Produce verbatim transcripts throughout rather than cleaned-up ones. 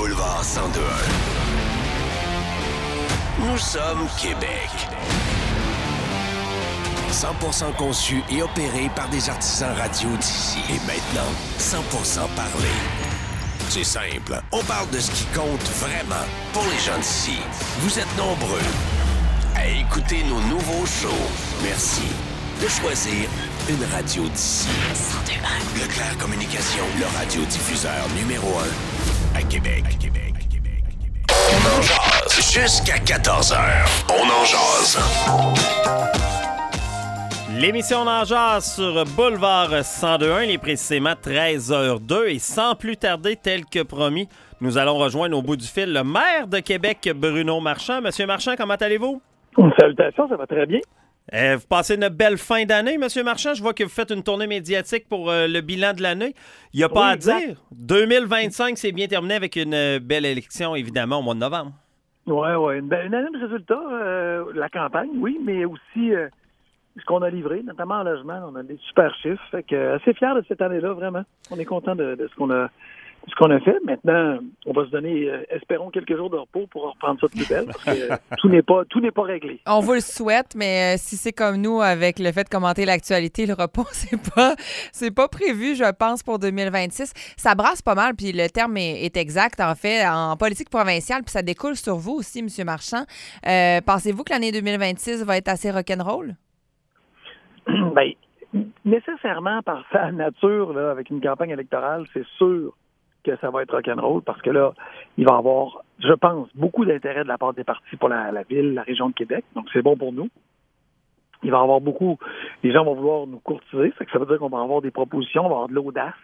Boulevard cent deux un. Nous sommes Québec. cent pour cent conçu et opéré par des artisans radio d'ici. Et maintenant, cent pour cent parlé. C'est simple. On parle de ce qui compte vraiment pour les gens d'ici. Vous êtes nombreux à écouter nos nouveaux shows. Merci de choisir une radio d'ici. cent deux un. Leclerc Communication, le radiodiffuseur numéro un à Québec. À Québec. À Québec. À Québec. On en jase jusqu'à quatorze heures. On en jase. L'émission en jase sur Boulevard cent deux un, il est précisément treize heures deux et sans plus tarder, tel que promis, nous allons rejoindre au bout du fil le maire de Québec, Bruno Marchand. Monsieur Marchand, comment allez-vous? Salutations, ça va très bien. Euh, vous passez une belle fin d'année, Monsieur Marchand. Je vois que vous faites une tournée médiatique pour euh, le bilan de l'année. Il n'y a pas oui, à exact. dire. deux mille vingt-cinq, c'est bien terminé avec une belle élection, évidemment, au mois de novembre. Oui, oui. Une, une année de résultats, euh, la campagne, oui, mais aussi euh, ce qu'on a livré, notamment en logement. On a des super chiffres. Fait que, assez fiers de cette année-là, vraiment. On est content de, de ce qu'on a ce qu'on a fait. Maintenant, on va se donner, euh, espérons, quelques jours de repos pour reprendre ça de plus belle, parce que euh, tout n'est pas tout n'est pas réglé. On vous le souhaite, mais euh, si c'est comme nous, avec le fait de commenter l'actualité, le repos, c'est pas c'est pas prévu, je pense, pour deux mille vingt-six. Ça brasse pas mal, puis le terme est, est exact, en fait, en politique provinciale, puis ça découle sur vous aussi, M. Marchand. Euh, pensez-vous que l'année deux mille vingt-six va être assez rock'n'roll? Bien, nécessairement, par sa nature, là, avec une campagne électorale, c'est sûr que ça va être rock'n'roll parce que là, il va y avoir, je pense, beaucoup d'intérêt de la part des partis pour la, la ville, la région de Québec. Donc, c'est bon pour nous. Il va y avoir beaucoup, les gens vont vouloir nous courtiser. Ça veut dire qu'on va avoir des propositions, on va avoir de l'audace.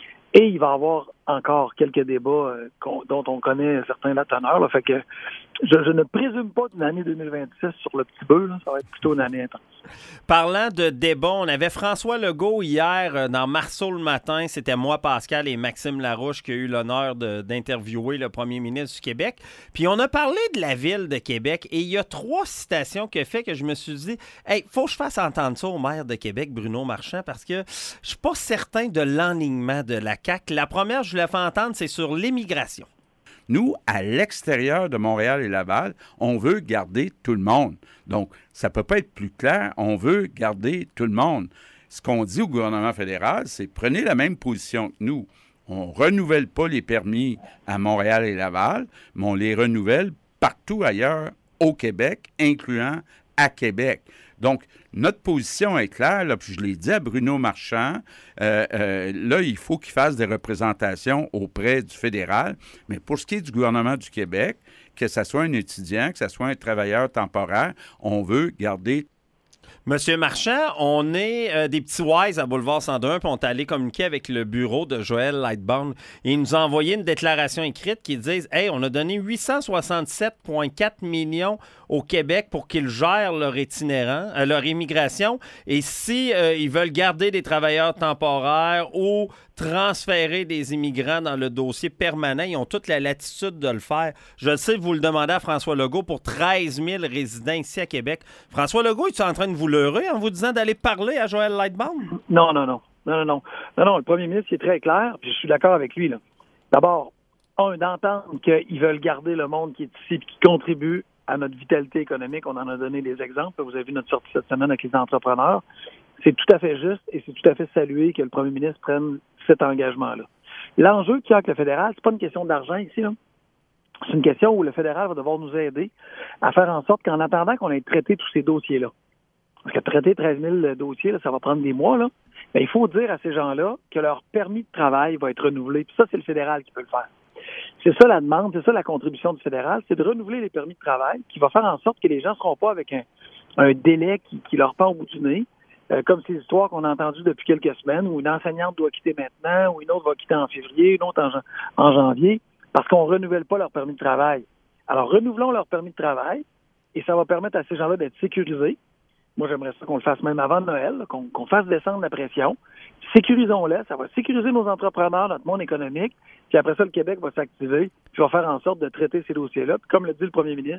Et il va y avoir encore quelques débats euh, dont on connaît certains la teneur. Là. Fait que je, je ne présume pas d'une année deux mille vingt-six sur le petit bœuf. Ça va être plutôt une année intense. Parlant de débat, on avait François Legault hier dans Marceau le matin. C'était moi, Pascal et Maxime Larouche qui a eu l'honneur de, d'interviewer le premier ministre du Québec. Puis on a parlé de la ville de Québec et il y a trois citations qui ont fait que je me suis dit « Hey, faut que je fasse entendre ça au maire de Québec, Bruno Marchand, parce que je suis pas certain de l'enlignement de la C A Q. La première, je voulais faire entendre, c'est sur l'immigration. Nous, à l'extérieur de Montréal et Laval, on veut garder tout le monde. Donc, ça ne peut pas être plus clair. On veut garder tout le monde. Ce qu'on dit au gouvernement fédéral, c'est prenez la même position que nous. On ne renouvelle pas les permis à Montréal et Laval, mais on les renouvelle partout ailleurs au Québec, incluant à Québec. Donc, notre position est claire, là, puis je l'ai dit à Bruno Marchand, euh, euh, là, il faut qu'il fasse des représentations auprès du fédéral, mais pour ce qui est du gouvernement du Québec, que ce soit un étudiant, que ce soit un travailleur temporaire, on veut garder. Monsieur Marchand, on est euh, des petits wise à Boulevard cent deux, puis on est allé communiquer avec le bureau de Joël Lightbound. Et il nous a envoyé une déclaration écrite qui dit « Hey, on a donné huit cent soixante-sept virgule quatre millions au Québec pour qu'ils gèrent leur itinérant, euh, leur immigration. Et si euh, ils veulent garder des travailleurs temporaires ou transférer des immigrants dans le dossier permanent, ils ont toute la latitude de le faire. Je le sais, vous le demandez à François Legault pour treize mille résidents ici à Québec. François Legault, es-tu en train de vous leurrer en vous disant d'aller parler à Joël Lightbound? Non, non, non. Non, non, non. Non, non, le premier ministre, il est très clair, puis je suis d'accord avec lui, là. D'abord, un, d'entendre qu'ils veulent garder le monde qui est ici et qui contribue à notre vitalité économique. On en a donné des exemples. Vous avez vu notre sortie cette semaine avec les entrepreneurs. C'est tout à fait juste et c'est tout à fait salué que le premier ministre prenne cet engagement-là. L'enjeu qu'il y a avec le fédéral, c'est pas une question d'argent ici, là. C'est une question où le fédéral va devoir nous aider à faire en sorte qu'en attendant qu'on ait traité tous ces dossiers-là, parce que traiter treize mille dossiers, là, ça va prendre des mois, là, bien, il faut dire à ces gens-là que leur permis de travail va être renouvelé. Puis ça, c'est le fédéral qui peut le faire. C'est ça la demande, c'est ça la contribution du fédéral, c'est de renouveler les permis de travail qui va faire en sorte que les gens ne seront pas avec un, un délai qui, qui leur pend au bout du nez, euh, comme ces histoires qu'on a entendues depuis quelques semaines où une enseignante doit quitter maintenant, ou une autre va quitter en février, une autre en, en janvier, parce qu'on ne renouvelle pas leur permis de travail. Alors, renouvelons leur permis de travail et ça va permettre à ces gens-là d'être sécurisés. Moi, j'aimerais ça qu'on le fasse même avant Noël, là, qu'on, qu'on fasse descendre la pression. Sécurisons-le, ça va sécuriser nos entrepreneurs, notre monde économique, puis après ça, le Québec va s'activer, puis va faire en sorte de traiter ces dossiers-là. Puis comme le dit le premier ministre,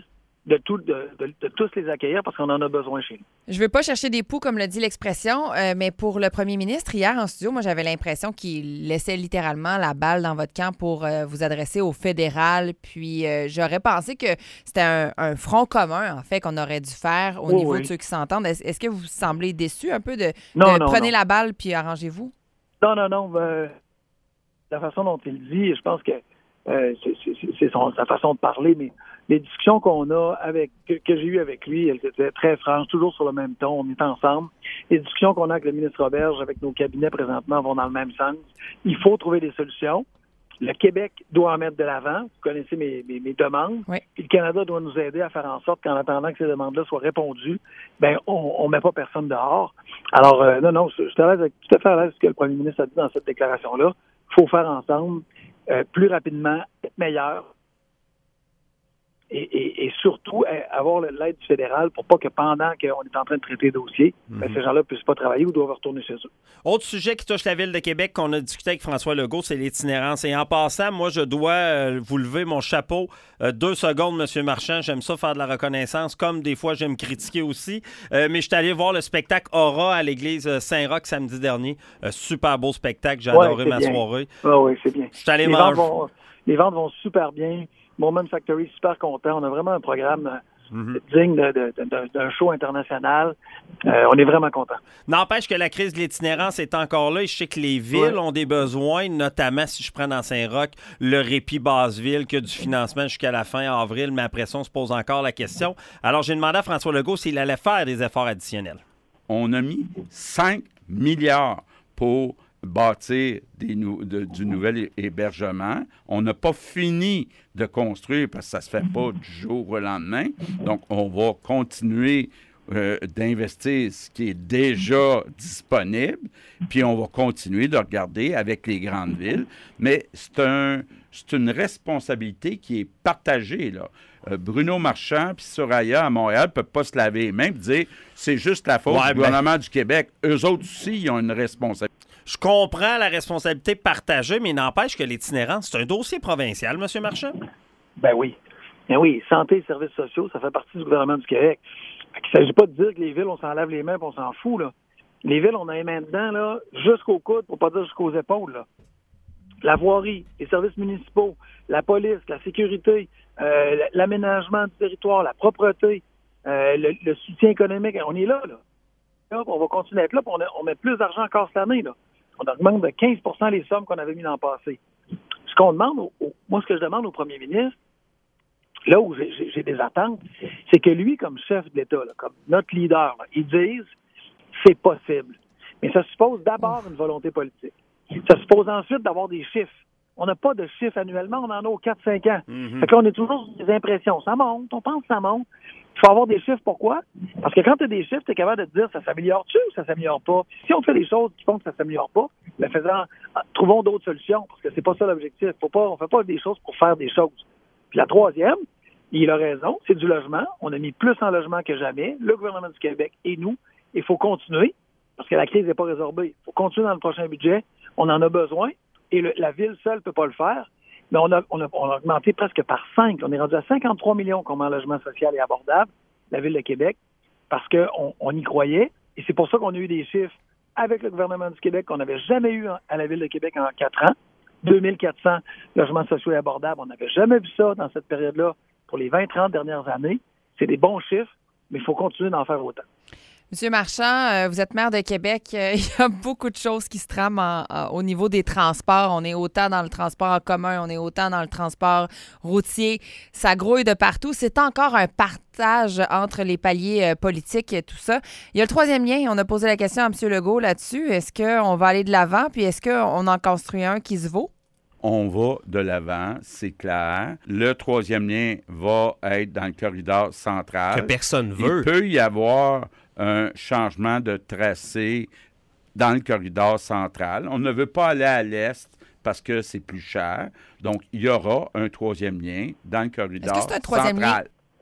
de, tout, de, de, de tous les accueillir parce qu'on en a besoin chez nous. Je veux pas chercher des poux, comme le dit l'expression, euh, mais pour le premier ministre, hier en studio, moi, j'avais l'impression qu'il laissait littéralement la balle dans votre camp pour euh, vous adresser au fédéral. Puis euh, j'aurais pensé que c'était un, un front commun, en fait, qu'on aurait dû faire au Oh, niveau oui. de ceux qui s'entendent. Est-ce, est-ce que vous semblez déçu un peu de, Non, de non, prenez non. la balle puis arrangez-vous? Non, non, non. Ben, la façon dont il dit, je pense que euh, c'est, c'est, c'est son, sa façon de parler, mais les discussions qu'on a avec que, que j'ai eues avec lui, elles étaient très franches, toujours sur le même ton, on est ensemble. Les discussions qu'on a avec le ministre Roberge, avec nos cabinets présentement, vont dans le même sens. Il faut trouver des solutions. Le Québec doit en mettre de l'avant. Vous connaissez mes, mes, mes demandes. Oui. Puis le Canada doit nous aider à faire en sorte qu'en attendant que ces demandes-là soient répondues, ben on ne met pas personne dehors. Alors, euh, non, non, je suis à l'aise avec, tout à fait à l'aise avec ce que le premier ministre a dit dans cette déclaration-là. Il faut faire ensemble euh, plus rapidement, être meilleur. Et, et, et surtout, euh, avoir l'aide du fédéral pour pas que pendant qu'on est en train de traiter le dossier, mm-hmm. ben, ces gens-là ne puissent pas travailler ou doivent retourner chez eux. Autre sujet qui touche la Ville de Québec qu'on a discuté avec François Legault, c'est l'itinérance. Et en passant, moi, je dois euh, vous lever mon chapeau. Euh, deux secondes, M. Marchand. J'aime ça faire de la reconnaissance, comme des fois, j'aime critiquer aussi. Euh, mais je suis allé voir le spectacle Aura à l'église Saint-Roch samedi dernier. Euh, super beau spectacle. J'ai ouais, adoré ma bien. soirée. Ah oui, c'est bien. Je suis allé les, manger. ventes vont, les ventes vont super bien. Moment Factory, super content. On a vraiment un programme mm-hmm. digne de, de, de, d'un show international. Euh, on est vraiment content. N'empêche que la crise de l'itinérance est encore là et je sais que les villes ouais. ont des besoins, notamment si je prends dans Saint-Roch, le répit Basseville, qui a du financement jusqu'à la fin avril, mais après ça, on se pose encore la question. Alors, j'ai demandé à François Legault s'il allait faire des efforts additionnels. On a mis cinq milliards pour bâtir des nou- de, du nouvel hébergement. On n'a pas fini de construire parce que ça ne se fait pas du jour au lendemain. Donc, on va continuer euh, d'investir ce qui est déjà disponible, puis on va continuer de regarder avec les grandes villes. Mais c'est, un, c'est une responsabilité qui est partagée, là. Euh, Bruno Marchand puis Soraya à Montréal ne peuvent pas se laver les mains et dire c'est juste la faute ouais, du gouvernement ben... du Québec. Eux autres aussi, ils ont une responsabilité. Je comprends la responsabilité partagée, mais n'empêche que l'itinérance, c'est un dossier provincial, M. Marchand? Ben oui. Ben oui, santé et services sociaux, ça fait partie du gouvernement du Québec. Il ne s'agit pas de dire que les villes, on s'en lave les mains et on s'en fout, là. Les villes, on a les mains dedans, là, jusqu'au coude, pour pas dire jusqu'aux épaules, là. La voirie, les services municipaux, la police, la sécurité, euh, l'aménagement du territoire, la propreté, euh, le, le soutien économique, on est là, là. Là, on va continuer à être là, puis on, a, on met plus d'argent encore cette année, là. On augmente de quinze pour cent les sommes qu'on avait mis l'an passé. Ce qu'on demande, au, au, moi, ce que je demande au premier ministre, là où j'ai, j'ai, j'ai des attentes, c'est que lui, comme chef de l'État, là, comme notre leader, là, il dise c'est possible. Mais ça suppose d'abord une volonté politique. Ça suppose ensuite d'avoir des chiffres. On n'a pas de chiffres annuellement, on en a aux quatre cinq ans. Mm-hmm. Fait que là, on est toujours sur des impressions. Ça monte, on pense que ça monte. Il faut avoir des chiffres. Pourquoi? Parce que quand tu as des chiffres, tu es capable de te dire ça s'améliore-tu ou ça s'améliore pas? Si on fait des choses qui font que ça s'améliore pas, ben faisant, trouvons d'autres solutions, parce que c'est pas ça l'objectif. Faut pas, on fait pas des choses pour faire des choses. Puis la troisième, il a raison, c'est du logement. On a mis plus en logement que jamais, le gouvernement du Québec et nous. Il faut continuer, parce que la crise n'est pas résorbée. Il faut continuer dans le prochain budget. On en a besoin, et le, la ville seule ne peut pas le faire. Mais on a, on, a, on a augmenté presque par cinq. On est rendu à cinquante-trois millions qu'on met en logement social et abordable, la Ville de Québec, parce qu'on on y croyait. Et c'est pour ça qu'on a eu des chiffres avec le gouvernement du Québec qu'on n'avait jamais eu à la Ville de Québec en quatre ans. deux mille quatre cents logements sociaux et abordables. On n'avait jamais vu ça dans cette période-là pour les vingt trente dernières années. C'est des bons chiffres, mais il faut continuer d'en faire autant. Monsieur Marchand, euh, vous êtes maire de Québec. Euh, il y a beaucoup de choses qui se trament en, en, au niveau des transports. On est autant dans le transport en commun, on est autant dans le transport routier. Ça grouille de partout. C'est encore un partage entre les paliers euh, politiques et tout ça. Il y a le troisième lien. On a posé la question à M. Legault là-dessus. Est-ce qu'on va aller de l'avant? Puis est-ce qu'on en construit un qui se vaut? On va de l'avant, c'est clair. Le troisième lien va être dans le corridor central. Que personne veut. Il peut y avoir un changement de tracé dans le corridor central. On ne veut pas aller à l'est parce que c'est plus cher. Donc, il y aura un troisième lien dans le corridor Est-ce que c'est un troisième central.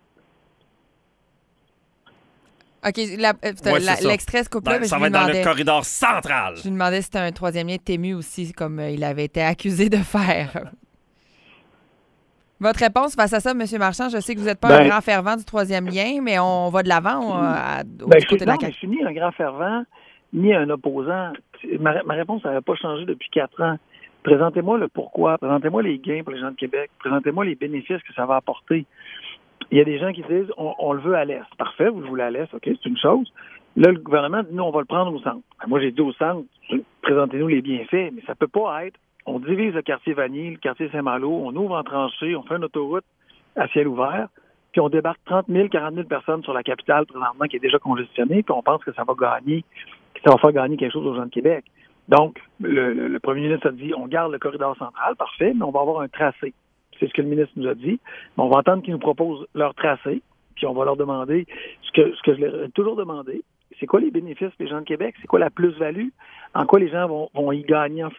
Lien? OK, la, euh, ouais, la, l'extrait se coupe là, ben, mais ça je va lui être dans demandais, le corridor central. Je lui demandais si c'était un troisième lien tému aussi, comme euh, il avait été accusé de faire. Votre réponse face à ça, M. Marchand, je sais que vous n'êtes pas Ben, un grand fervent du troisième lien, mais on va de l'avant on, à, au Ben, côté je, de la non, mais je suis ni un grand fervent, ni un opposant. Ma, ma réponse n'avait pas changé depuis quatre ans. Présentez-moi le pourquoi, présentez-moi les gains pour les gens de Québec, présentez-moi les bénéfices que ça va apporter. Il y a des gens qui disent on, on le veut à l'Est. Parfait, vous le voulez à l'Est, OK, c'est une chose. Là, le gouvernement dit non, on va le prendre au centre. Ben, moi, j'ai dit au centre, présentez-nous les bienfaits, mais ça peut pas être on divise le quartier Vanier, le quartier Saint-Malo, on ouvre en tranchée, on fait une autoroute à ciel ouvert, puis on débarque trente mille, quarante mille personnes sur la capitale présentement qui est déjà congestionnée, puis on pense que ça va gagner, que ça va faire gagner quelque chose aux gens de Québec. Donc, le, le, le premier ministre a dit, on garde le corridor central, parfait, mais on va avoir un tracé. C'est ce que le ministre nous a dit. Mais on va entendre qu'ils nous proposent leur tracé, puis on va leur demander ce que, ce que je leur ai toujours demandé, c'est quoi les bénéfices des gens de Québec, c'est quoi la plus-value, en quoi les gens vont, vont y gagner en